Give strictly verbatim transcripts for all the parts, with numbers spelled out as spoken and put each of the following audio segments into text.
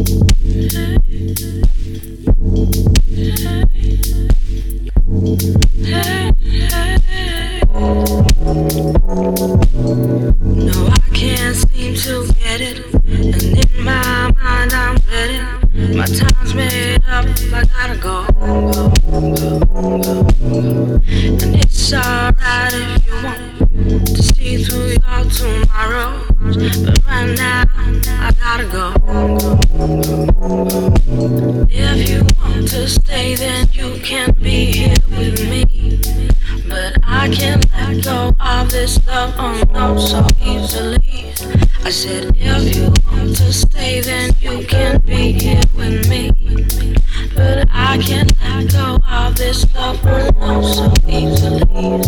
No, I can't seem to get it. And in my mind I'm ready. My time's made up, I gotta go, go, go, go, go. And it's alright if you want to see through your tomorrows, but right now I gotta go, go, go, go. If you want to stay, then you can be here with me, but I can't let go of this love, oh no, so easily. I said if you want to stay, then you can be here with me, but I can't let go of this love, oh no, so easily.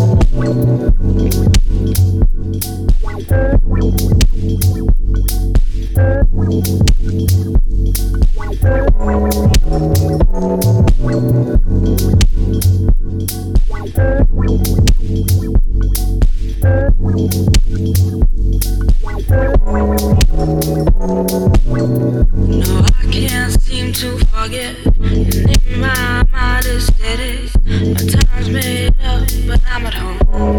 No, I can't seem to forget. And in my mind is steady. My time's made up, but I'm at home.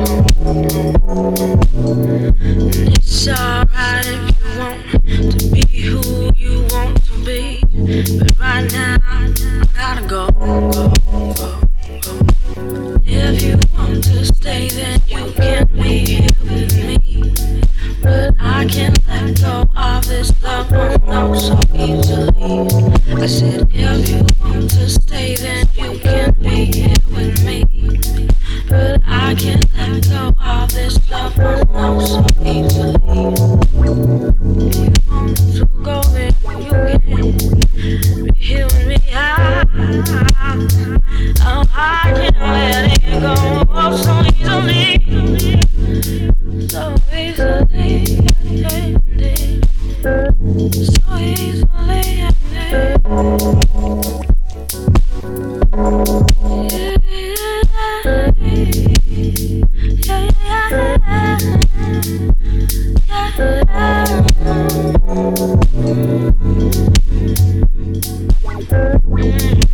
And it's alright if you want to be who you want to be, but right now I gotta go, go, go, go. If you want to stay, then you can be here with me, but I can't let go of this love, oh no, so easily. I said if you want to stay, then you can be here with me, but I can't let go of this love, oh no, so easily. If you want to go, then you can be here with me. I, I, oh, I can't let it go, oh, so easily, so easily, so easily, yeah, yeah, yeah.